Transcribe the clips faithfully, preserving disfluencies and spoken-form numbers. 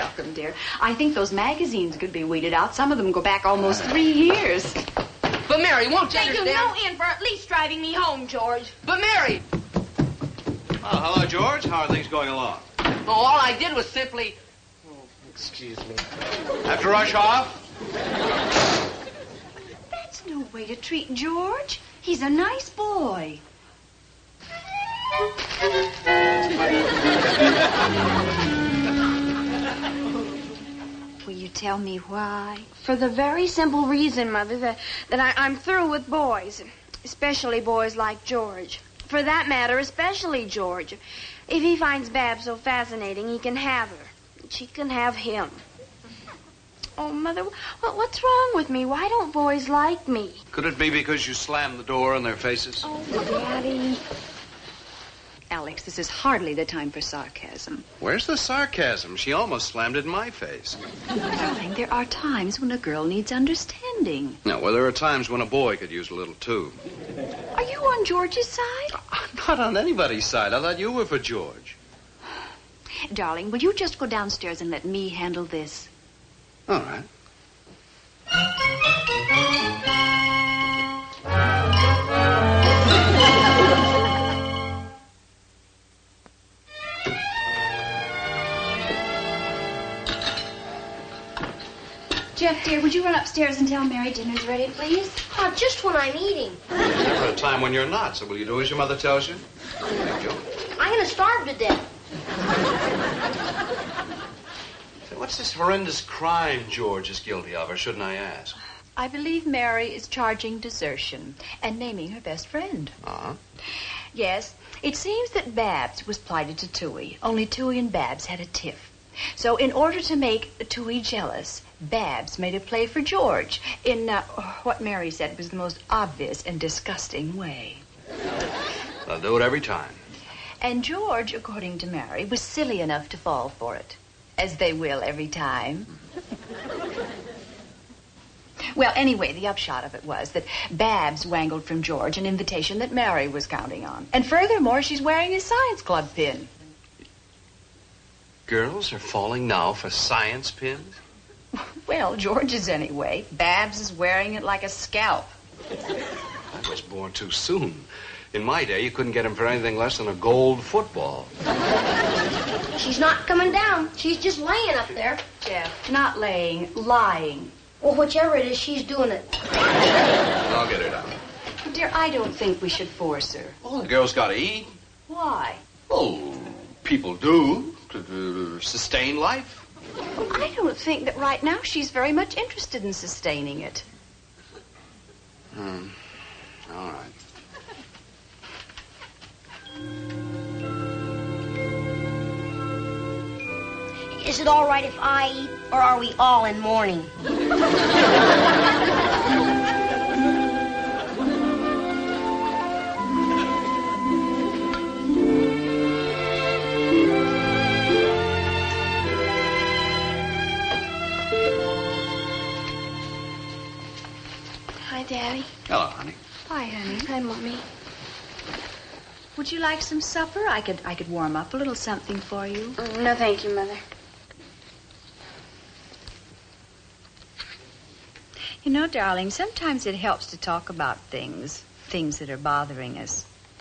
welcome, dear. I think those magazines could be weeded out. Some of them go back almost three years. But, Mary, won't you Thank you understand? no end for at least driving me home, George. But, Mary! Oh, hello, George. How are things going along? Oh, all I did was simply... Oh, excuse me. Have to rush off? That's no way to treat George. He's a nice boy. Will you tell me why? For the very simple reason, Mother, that, that I, I'm through with boys. Especially boys like George. For that matter, especially George. If he finds Babs so fascinating, he can have her. She can have him. Oh, Mother, what, what's wrong with me? Why don't boys like me? Could it be because you slammed the door in their faces? Oh, Daddy. Alex, this is hardly the time for sarcasm. Where's the sarcasm? She almost slammed it in my face. Darling, there are times when a girl needs understanding. No, well, there are times when a boy could use a little, too. Are you on George's side? I'm not on anybody's side. I thought you were for George. Darling, will you just go downstairs and let me handle this? All right. Jeff, dear, would you run upstairs and tell Mary dinner's ready, please? Oh, just when I'm eating. There's never a time when you're not, so will you do as your mother tells you? Hey, Joe. I'm going to starve to death. Say, what's this horrendous crime George is guilty of, or shouldn't I ask? I believe Mary is charging desertion and naming her best friend. Uh-huh. Yes, it seems that Babs was plighted to Tooey. Only Tooey and Babs had a tiff. So in order to make Tooey jealous, Babs made a play for George in uh, what Mary said was the most obvious and disgusting way. They'll do it every time. And George, according to Mary, was silly enough to fall for it, as they will every time. Well, anyway, the upshot of it was that Babs wangled from George an invitation that Mary was counting on. And furthermore, she's wearing his science club pin. Girls are falling now for science pins? Well, George's anyway. Babs is wearing it like a scalp. I was born too soon. In my day, you couldn't get him for anything less than a gold football. She's not coming down. She's just laying up there. Jeff, not laying, lying. Well, whichever it is, she's doing it. I'll get her down. Dear, I don't think we should force her. Well, the girl's got to eat. Why? Oh, people do to, to sustain life. I don't think that right now she's very much interested in sustaining it. Hmm. All right. Is it all right if I eat, or are we all in mourning? Hi, Daddy. Hello, honey. Hi, honey. Hi, Mommy. Would you like some supper? I could I could warm up a little something for you. Mm, no, thank you, Mother. You know, darling, sometimes it helps to talk about things, things that are bothering us.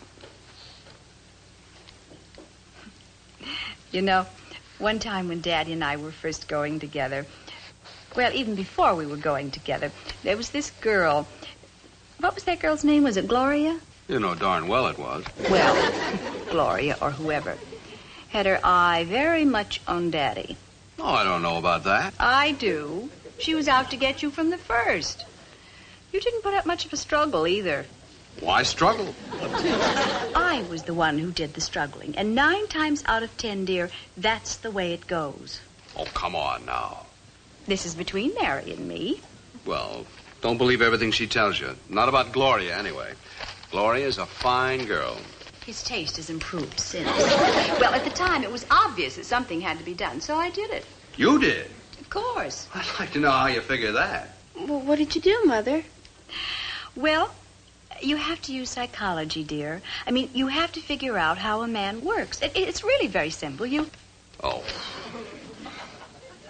You know, one time when Daddy and I were first going together, well, even before we were going together, there was this girl. What was that girl's name? Was it Gloria? You know darn well it was. Well, Gloria or whoever had her eye very much on Daddy. Oh, I don't know about that. I do. She was out to get you from the first. You didn't put up much of a struggle either. Why struggle? I was the one who did the struggling. And nine times out of ten, dear, that's the way it goes. Oh, come on now. This is between Mary and me. Well, don't believe everything she tells you. Not about Gloria, anyway. Gloria's a fine girl. His taste has improved since. Well, at the time, it was obvious that something had to be done, so I did it. You did? Of course. I'd like to know how you figure that. Well, what did you do, Mother? Well, you have to use psychology, dear. I mean, you have to figure out how a man works. It, it's really very simple. You... Oh.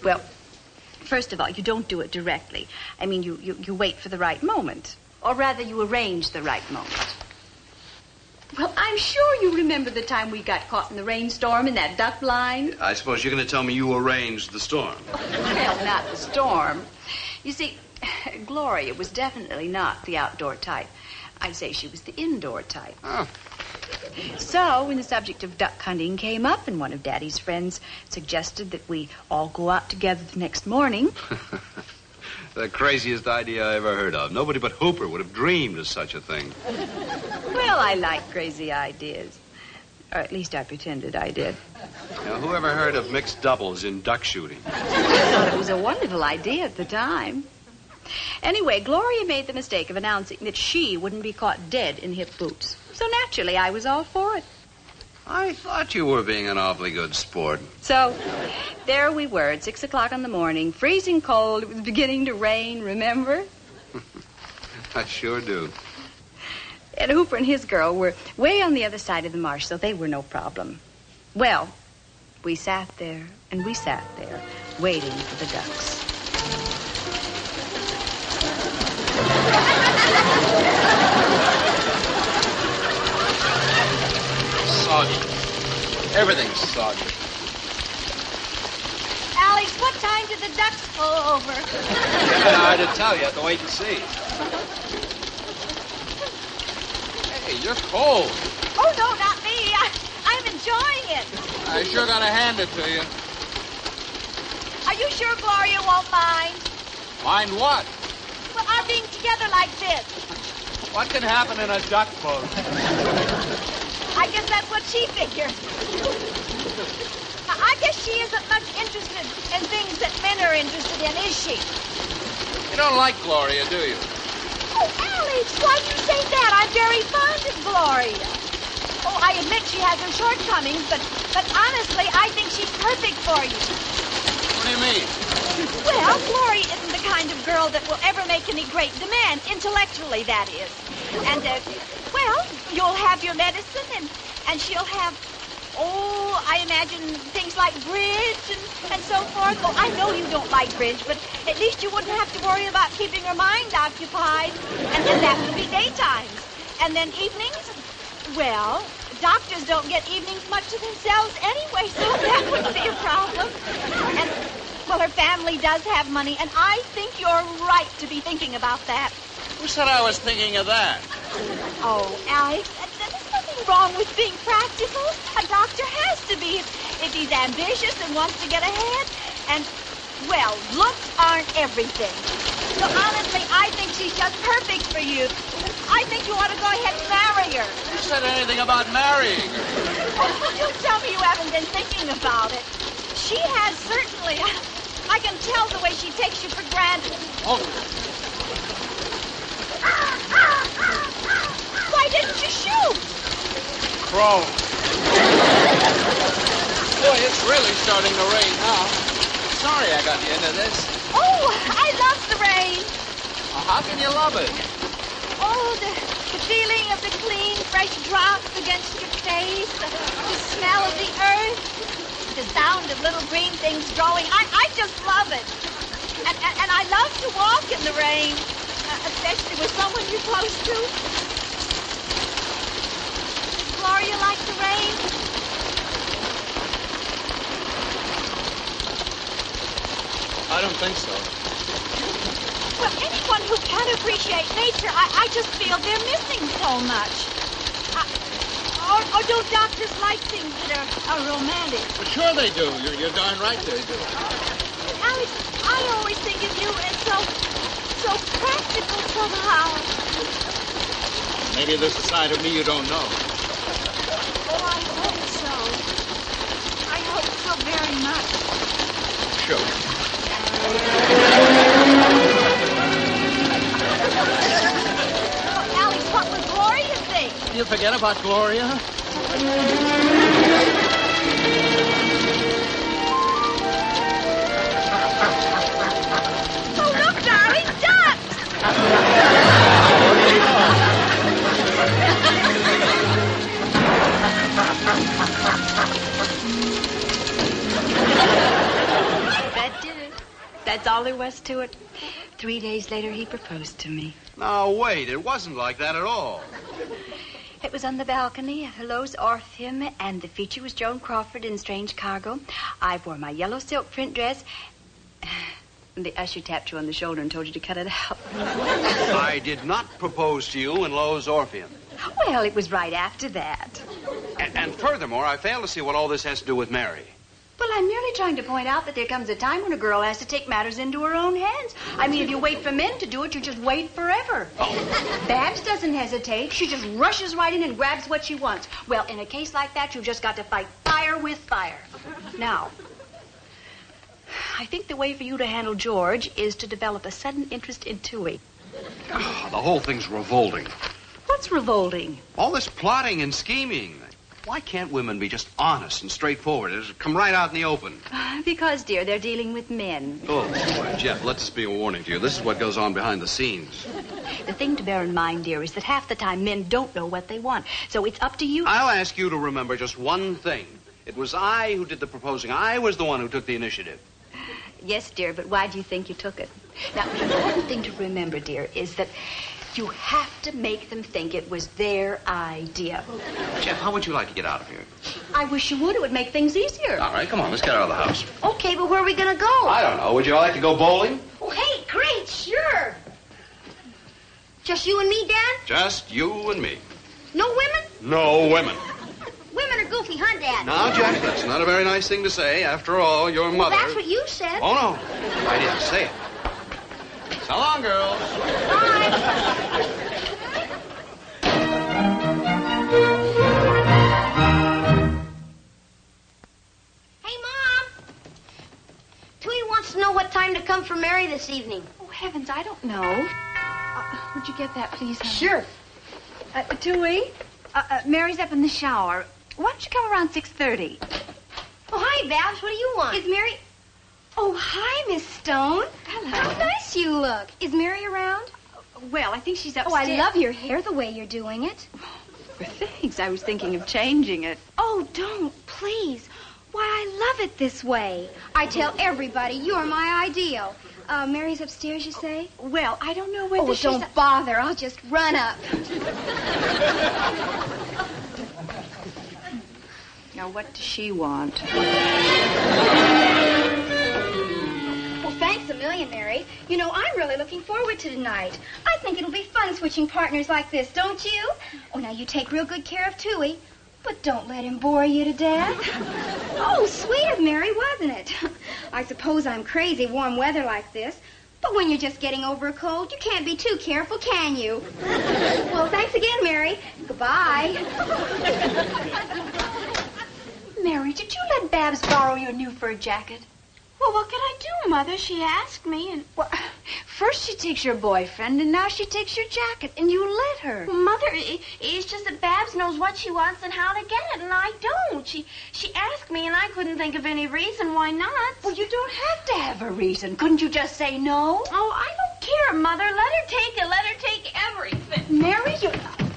Well, first of all, you don't do it directly. I mean, you, you, you wait for the right moment. Or rather, you arrange the right moment. Well, I'm sure you remember the time we got caught in the rainstorm in that duck blind. I suppose you're going to tell me you arranged the storm. Well, not the storm. You see, Gloria was definitely not the outdoor type. I'd say she was the indoor type. Oh. So, when the subject of duck hunting came up and one of Daddy's friends suggested that we all go out together the next morning... The craziest idea I ever heard of. Nobody but Hooper would have dreamed of such a thing. Well, I like crazy ideas. Or at least I pretended I did. Now, who ever heard of mixed doubles in duck shooting? I thought it was a wonderful idea at the time. Anyway, Gloria made the mistake of announcing that she wouldn't be caught dead in hip boots. So naturally, I was all for it. I thought you were being an awfully good sport. So, there we were at six o'clock in the morning, freezing cold. It was beginning to rain, remember? I sure do. And Hooper and his girl were way on the other side of the marsh, so they were no problem. Well, we sat there, and we sat there, waiting for the ducks. Soggy. Everything's soggy. Alex, what time did the ducks go over? I had to tell you. You have to wait and see. Hey, you're cold. Oh, no, not me. I, I'm enjoying it. I sure gotta hand it to you. Are you sure Gloria won't mind? Mind what? Well, our being together like this. What can happen in a duck boat? I guess that's what she figures. I guess she isn't much interested in things that men are interested in, is she? You don't like Gloria, do you? Oh, Alex, why do you say that? I'm very fond of Gloria. Oh, I admit she has her shortcomings, but, but honestly, I think she's perfect for you. What do you mean? Well, Gloria isn't the kind of girl that will ever make any great demand, intellectually, that is. And, uh, well, you'll have your medicine, and, and she'll have, oh, I imagine things like bridge and, and so forth. Oh, I know you don't like bridge, but at least you wouldn't have to worry about keeping her mind occupied. And, and that would be daytimes. And then evenings, well, doctors don't get evenings much to themselves anyway, so that wouldn't be a problem. And, well, her family does have money, and I think you're right to be thinking about that. Who said I was thinking of that? Oh, Alex, there's nothing wrong with being practical. A doctor has to be if, if he's ambitious and wants to get ahead. And, well, looks aren't everything. So honestly, I think she's just perfect for you. I think you ought to go ahead and marry her. Who said anything about marrying her? Oh, don't tell me you haven't been thinking about it. She has certainly. I can tell the way she takes you for granted. Oh. Why didn't you shoot? Crow. Boy, it's really starting to rain now. Sorry I got you into this. Oh, I love the rain. Well, how can you love it? Oh, the, the feeling of the clean, fresh drops against your face, the, the smell of the earth, the sound of little green things growing. I, I just love it. And, and, and I love to walk in the rain, uh, especially with someone you're close to. Gloria like the rain? I don't think so. Well, anyone who can't appreciate nature, I, I just feel they're missing so much. Uh, or, or do doctors like things that are, are romantic? Well, sure they do. You're, you're darn right they do. Alex, I always think of you as so, so practical somehow. Maybe there's a side of me you don't know. Oh, I hope so. I hope so very much. Sure. Oh, Alex, what would Gloria think? You forget about Gloria? Oh, look, darling, ducks! That did it. was to it. Three days later, he proposed to me. No, wait. It wasn't like that at all. It was on the balcony at Lowe's Orpheum, and the feature was Joan Crawford in Strange Cargo. I wore my yellow silk print dress. And the usher tapped you on the shoulder and told you to cut it out. I did not propose to you in Lowe's Orpheum. Well, it was right after that. And, and furthermore, I fail to see what all this has to do with Mary. Well, I'm merely trying to point out that there comes a time when a girl has to take matters into her own hands. I mean, if you wait for men to do it, you just wait forever. Oh. Babs doesn't hesitate. She just rushes right in and grabs what she wants. Well, in a case like that, you've just got to fight fire with fire. Now, I think the way for you to handle George is to develop a sudden interest in Tui. Oh, the whole thing's revolting. What's revolting? All this plotting and scheming. Why can't women be just honest and straightforward? It'll come right out in the open. Because, dear, they're dealing with men. Oh, boy, Jeff, let this be a warning to you. This is what goes on behind the scenes. The thing to bear in mind, dear, is that half the time men don't know what they want. So it's up to you. I'll ask you to remember just one thing. It was I who did the proposing. I was the one who took the initiative. Yes, dear, but why do you think you took it? Now, the important thing to remember, dear, is that you have to make them think it was their idea. Jeff, how would you like to get out of here? I wish you would. It would make things easier. All right, come on, let's get out of the house. Okay, but where are we going to go? I don't know. Would you like to go bowling? Oh, hey, great, sure. Just you and me, Dad? Just you and me. No women? No women. Women are goofy, huh, Dad? Now, Jeff, that's not a very nice thing to say. After all, your Well, mother... that's what you said. Oh, no. I didn't say it. So long, girls. Bye. Hey, Mom. Tui wants to know what time to come for Mary this evening. Oh, heavens, I don't know. Uh, would you get that, please, honey? Sure. Uh, Tui, uh, uh, Mary's up in the shower. Why don't you come around six thirty? Oh, hi, Babs. What do you want? Is Mary... Oh, hi, Miss Stone. Hello. How nice you look. Is Mary around? Well, I think she's Oh, upstairs. I love your hair the way you're doing it. Thanks. I was thinking of changing it. Oh, don't, please. Why, I love it this way. I tell everybody you're my ideal. Uh, Mary's upstairs, you say? Well, I don't know whether Oh, she's... don't bother. I'll just run up. Now, what does she want? Well, thanks a million, Mary. You know, I'm really looking forward to tonight. I think it'll be fun switching partners like this, don't you? Oh, now you take real good care of Tui, but don't let him bore you to death. Oh, sweet of Mary, wasn't it? I suppose I'm crazy warm weather like this, but when you're just getting over a cold, you can't be too careful, can you? Well, thanks again, Mary. Goodbye. Mary, did you let Babs borrow your new fur jacket? Well, what could I do, Mother? She asked me, and... Well, first she takes your boyfriend, and now she takes your jacket, and you let her. Well, Mother, it, it's just that Babs knows what she wants and how to get it, and I don't. She she asked me, and I couldn't think of any reason why not. Well, you don't have to have a reason. Couldn't you just say no? Oh, I don't care, Mother. Let her take it. Let her take everything. Mary, you...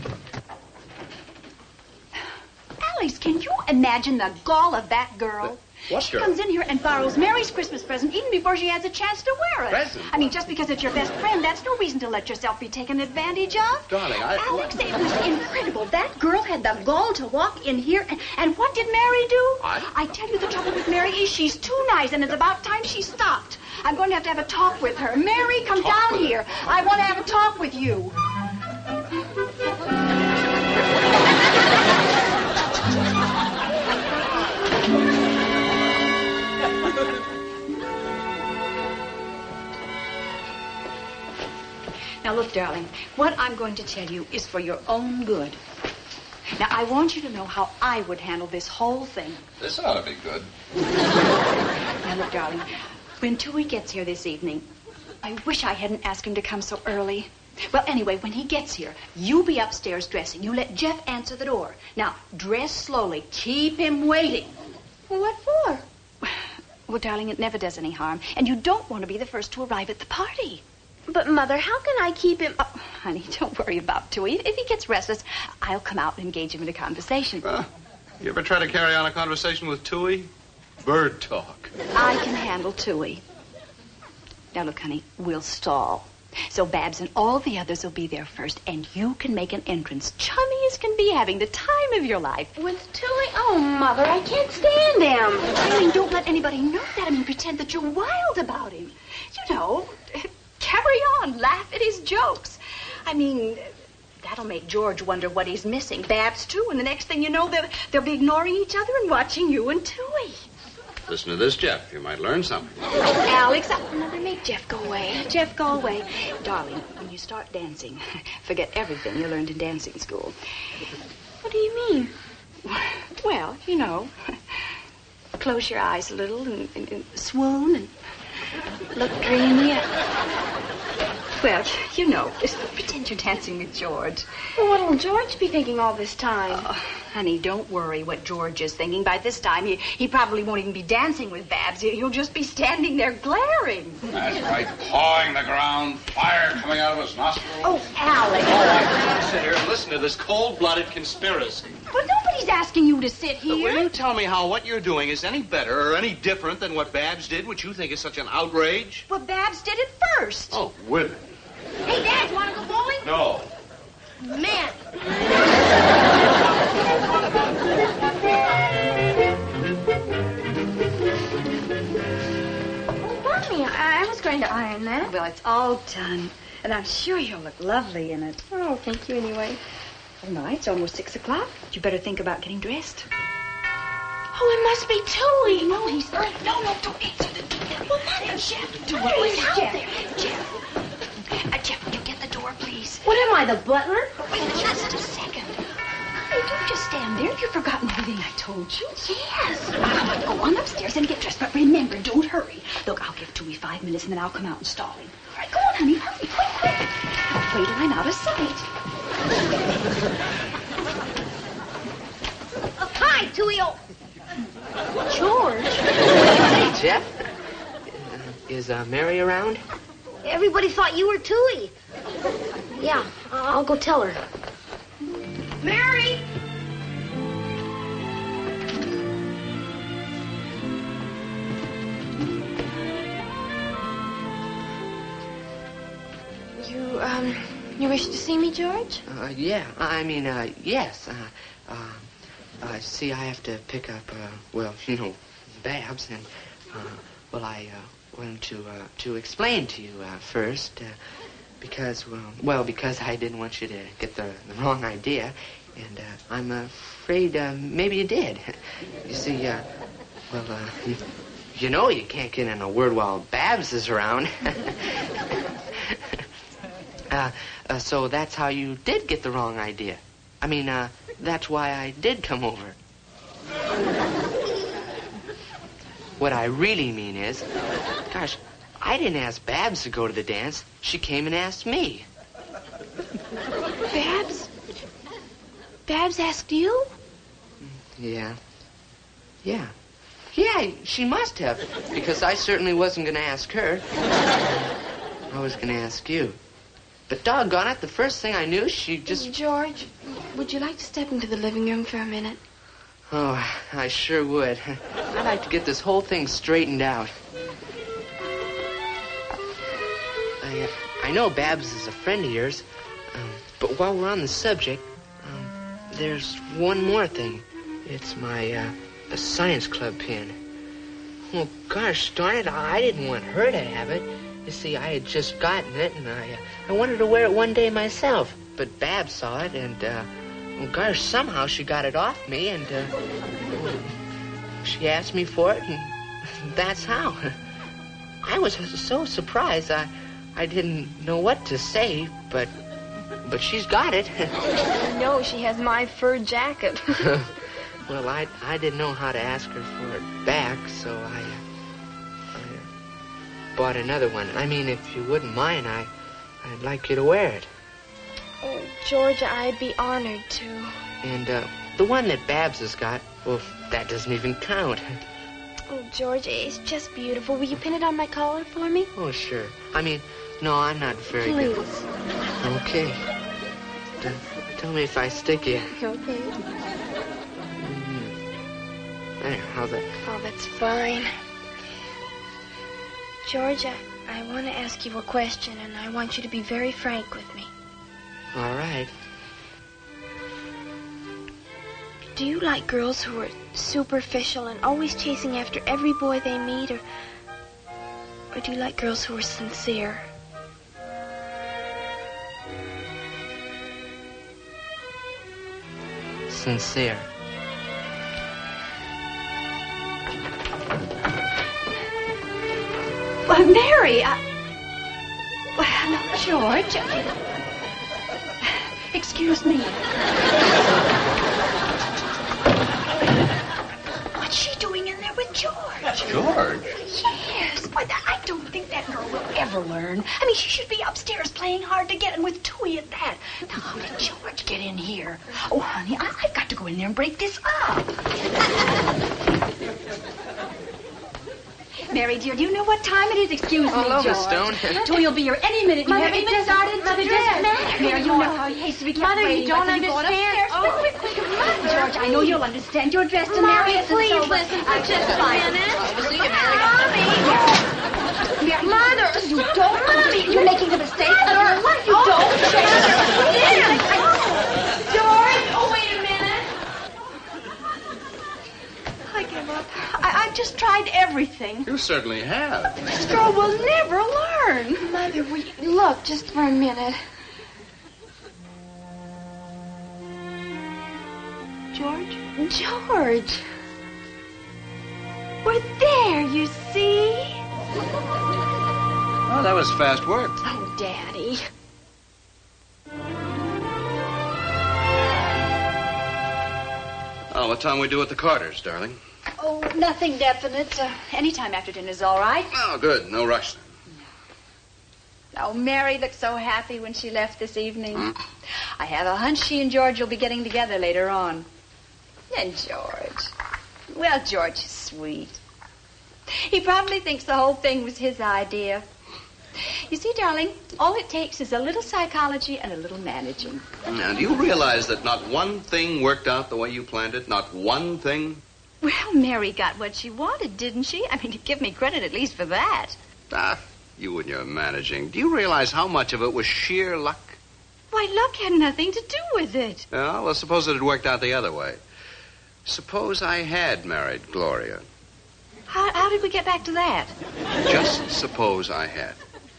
Alice, can you imagine the gall of that girl? What she girl? comes in here and borrows Mary's Christmas present even before she has a chance to wear it. Present? I mean, just because it's your best friend, that's no reason to let yourself be taken advantage of. Darling, I... Alex, it was incredible. That girl had the gall to walk in here, and, and what did Mary do? I- I tell you, the trouble with Mary is she's too nice, and it's about time she stopped. I'm going to have to have a talk with her. Mary, come Talk down with here. I want to have a talk with you. Now, look, darling, what I'm going to tell you is for your own good. Now, I want you to know how I would handle this whole thing. This ought to be good. Now, look, darling, when Tui gets here this evening, I wish I hadn't asked him to come so early. Well, anyway, when he gets here, you be upstairs dressing. You let Jeff answer the door. Now, dress slowly. Keep him waiting. Well, what for? Well, darling, it never does any harm. And you don't want to be the first to arrive at the party. But, Mother, how can I keep him... Oh, honey, don't worry about Tui. If he gets restless, I'll come out and engage him in a conversation. Uh, you ever try to carry on a conversation with Tui? Bird talk. I can handle Tui. Now, look, honey, we'll stall. So Babs and all the others will be there first, and you can make an entrance. Chummy as can be, having the time of your life. With Tui? Oh, Mother, I can't stand him. I mean, don't let anybody know that. I mean, pretend that you're wild about him. You know, carry on, laugh at his jokes. I mean, that'll make George wonder what he's missing. Babs, too, and the next thing you know, they'll, they'll be ignoring each other and watching you and Tui. Listen to this, Jeff. You might learn something. Oh, Alex, I... Mother, make Jeff go away. Jeff, go away. Darling, when you start dancing, forget everything you learned in dancing school. What do you mean? Well, you know, close your eyes a little and, and, and swoon and look dreamy. Well, you know, just pretend you're dancing with George. Well, what'll George be thinking all this time? Oh, honey, don't worry what George is thinking. By this time, he, he probably won't even be dancing with Babs. He- He'll just be standing there glaring. That's right, pawing the ground, fire coming out of his nostrils. Oh, Alex. Oh, I can't sit here and listen to this cold-blooded conspiracy. Well, nobody's asking you to sit But here. will you tell me how what you're doing is any better or any different than what Babs did, which you think is such an outrage? Well, Babs did it first. Oh, women. Hey, Dad, want to go bowling? No. Man. Oh, Mommy, I, I was going to iron that. Well, it's all done. And I'm sure you'll look lovely in it. Oh, thank you anyway. All right, it's almost six o'clock. You better think about getting dressed. Oh, it must be Tui. No, he's not. No, no, don't answer the door. Well, Mother, Jeff, do it. He's out Jeff. there. Jeff. Uh, Jeff, will you get the door, please? What am I, the butler? Wait just a second. Hey, don't just stand there. You've forgotten everything I told you. Yes. Uh, go on upstairs and get dressed. But remember, don't hurry. Look, I'll give Tui five minutes, and then I'll come out and stall him. All right, go on, honey. Hurry, quick, quick. Now, wait till I'm out of sight. Hi, Tui-o. George. Hey, Jeff. Uh, is uh, Mary around? Everybody thought you were Tui. Yeah, I'll go tell her. Mary! You, um, you wish to see me, George? Uh, yeah, I mean, uh, yes. Uh, uh, uh, see, I have to pick up, uh, well, you know, Babs, and, uh, well, I, uh, wanted to, uh, to explain to you, uh, first, uh, because, well, well, because I didn't want you to get the, the wrong idea, and, uh, I'm afraid, uh, maybe you did. You see, uh, well, uh, you know you can't get in a word while Babs is around. uh, uh, so that's how you did get the wrong idea. I mean, uh, that's why I did come over. What I really mean is, gosh, I didn't ask Babs to go to the dance. She came and asked me. Babs? Babs asked you? Yeah. Yeah. Yeah, she must have, because I certainly wasn't going to ask her. I was going to ask you. But doggone it, the first thing I knew, she just... George, would you like to step into the living room for a minute? Oh, I sure would. I'd like to get this whole thing straightened out. I, uh, I know Babs is a friend of yours, um, but while we're on the subject, um, there's one more thing. It's my, uh, the science club pin. Well, gosh darn it, I didn't want her to have it. You see, I had just gotten it, and I, uh, I wanted to wear it one day myself. But Babs saw it, and, uh, well, gosh, somehow she got it off me, and, uh, she asked me for it, and that's how. I was so surprised, I, I didn't know what to say, but, but she's got it. No, she has my fur jacket. Well, I, I didn't know how to ask her for it back, so I, I bought another one. I mean, if you wouldn't mind, I, I'd like you to wear it. Oh, George, I'd be honored to. And uh, the one that Babs has got, well, that doesn't even count. Oh, George, it's just beautiful. Will you pin it on my collar for me? Oh, sure. I mean, no, I'm not very good. Please. Okay. T- tell me if I stick you. Okay. There, how's that? Oh, that's fine. George, I, I want to ask you a question, and I want you to be very frank with me. All right. Do you like girls who are superficial and always chasing after every boy they meet, or, or do you like girls who are sincere? Sincere. Well, Mary, I... Well, no, George. Excuse me. What's she doing in there with George? George? Yes. Why, that, I don't think that girl will ever learn. I mean, she should be upstairs playing hard to get, and with Tui at that. Now, how did George get in here? Oh, honey, I, I've got to go in there and break this up. Mary, dear, do you know what time it is? Excuse me, Oh, George. Miss Stone. Tui will be here any minute. You Mother, haven't it even just- started Mother, to just dress. Mary, Mary, you know how he hates to be kept Mother, you waiting. don't But you go understand. upstairs. Oh, Quick, quick, quick, Mother. George, I know you'll understand. You're dressed to Mommy, marry us. and please so- listen for I- just a fine. minute. Mommy. Mary, Mother, you don't. Mommy, you're making a mistake. Mother, what? You don't. George, oh, wait a minute. I give up. I, I've just tried everything. You certainly have. This girl will never learn. Mother, will you look just for a minute? George? George. We're there, you see? Oh, that was fast work. Oh, Daddy. Oh, what time we do at the Carters, darling? Oh, nothing definite. Uh, anytime after dinner's all right. Oh, good. No rush then. Oh, Mary looked so happy when she left this evening. Hmm? I have a hunch she and George will be getting together later on. And George. Well, George is sweet. He probably thinks the whole thing was his idea. You see, darling, all it takes is a little psychology and a little managing. Now, do you realize that not one thing worked out the way you planned it? Not one thing? Well, Mary got what she wanted, didn't she? I mean, give me credit at least for that. Ah, you and your managing. Do you realize how much of it was sheer luck? Why, luck had nothing to do with it. Yeah, well, suppose it had worked out the other way. Suppose I had married Gloria. How, how did we get back to that? Just suppose I had.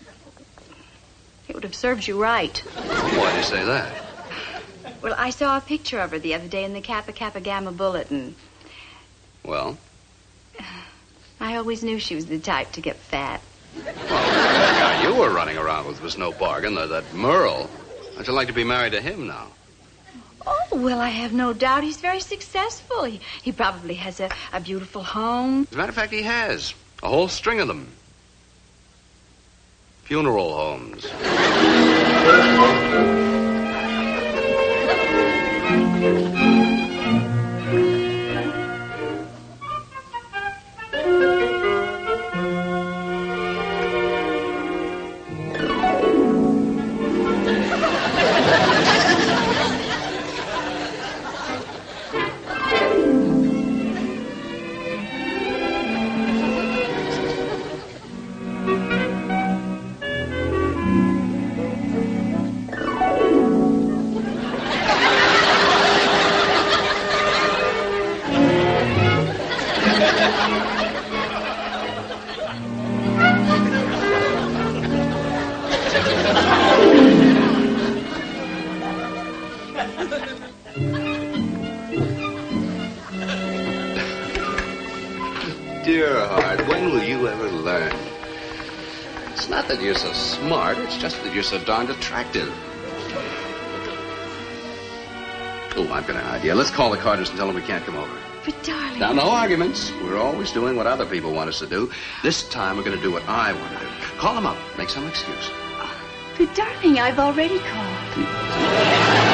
It would have served you right. Why do you say that? Well, I saw a picture of her the other day in the Kappa Kappa Gamma Bulletin. Well? I always knew she was the type to get fat. Well, the guy you were running around with was no bargain. That, that Merle. How'd you like to be married to him now? Oh, well, I have no doubt he's very successful. He, he probably has a, a beautiful home. As a matter of fact, he has. A whole string of them. Funeral homes. Dear heart, when will you ever learn? It's not that you're so smart, it's just that you're so darned attractive. Oh, I've got an idea. Let's call the Carters and tell them we can't come over. But, darling... Now, no arguments. We're always doing what other people want us to do. This time, we're going to do what I want to do. Call them up. Make some excuse. But, darling, I've already called.